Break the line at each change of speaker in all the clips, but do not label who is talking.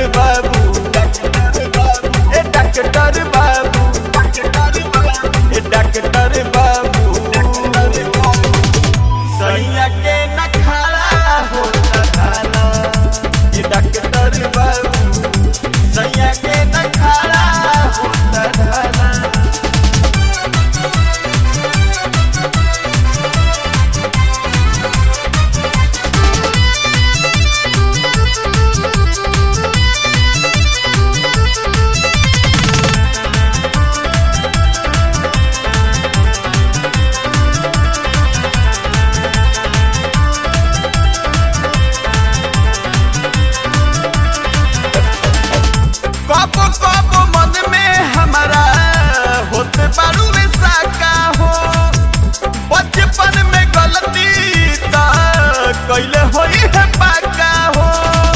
बाबू ए डॉक्टर बाबू ए डॉक्टर बाबू सैया के न खड़ा होता थाना ए डॉक्टर बाबू सैया के न खड़ा होता थाना। कबो मन में हमारा होते बारू साका हो बचपन में गलती कैले होई है पाका हो।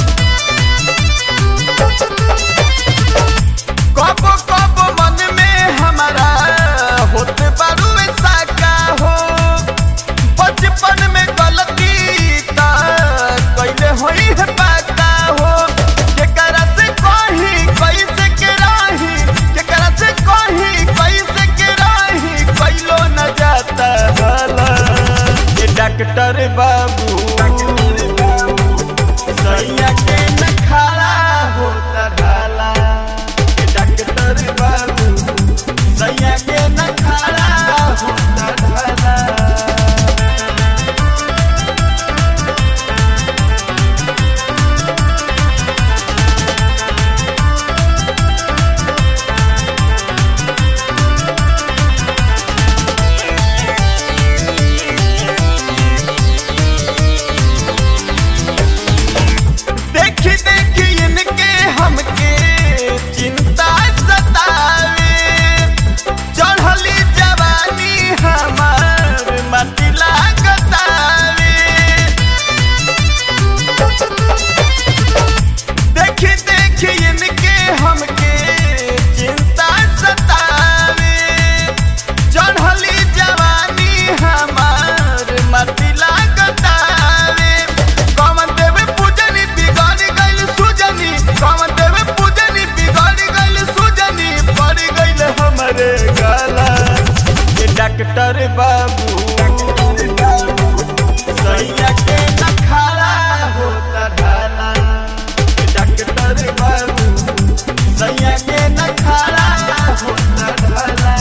कबो मन में हमारा होते बारू साका हो बचपन में गलती कैले होई है पाका हो। केकरा से कही कैसे के राही केकरा से कही कैसे के राही कैलो न जाता भला ए डॉक्टर बाबू सैया के न खड़ा होता ढाला ए डॉक्टर बाबू सैया के न खड़ा होता ढाला। देखी इनके हमके चिंता सतावे चढ़ली जवानी हमार मती लागतावे। देखी इनके हमके चिंता सतावे चढ़ली जवानी हमार मती लागतावे। कौन देवे पूजनी बिगड़ गइल सुजनी कौन देवे पूजनी बिगड़ गइल सुजनी पड़ गइल हमरे गला ए डॉक्टर बाबू सैया के न खड़ा होता ढाला ए डॉक्टर बाबू सैया के न खड़ा होता ढाला।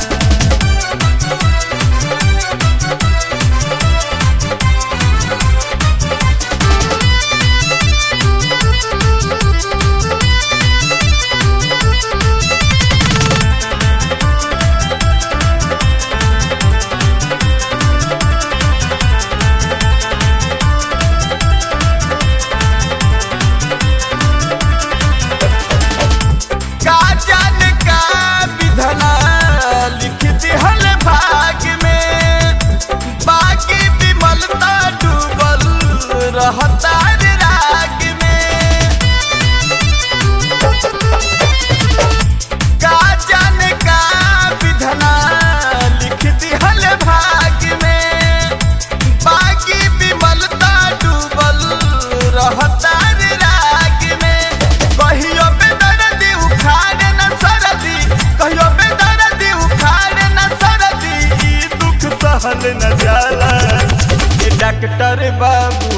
का जाने का विधना लिख दिहल भाग में बाकी विमलता डूबल रहता रे राग में। का जाने का विधना लिख दिहल भाग में बाकी विमलता डूबल रहता रे राग में। कहियो बेदर्दी उखाड़े न सरदी कहियो बेदर्दी उखाड़े न सरदी ई दुख सहल न जाला ए डॉक्टर बाबू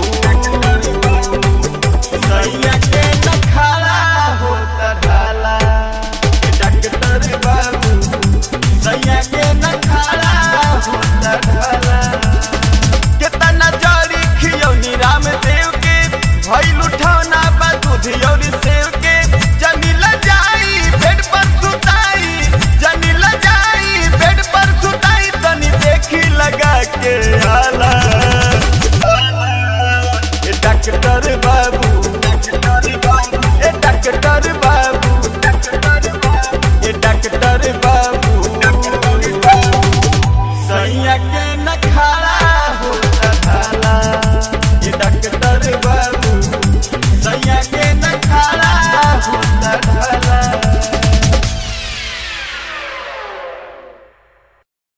सैया के न खड़ा होता ढाला ए डॉक्टर बाबू सैया के न खड़ा होता ढाला। केतना जड़ी खियौनी रामदेव के भइल उठौना बा दूध और सेव के जनीला जाई बेड पर सुताई जनीला जाई बेड पर सुताई तनी देखी लगा के आला ए डॉक्टर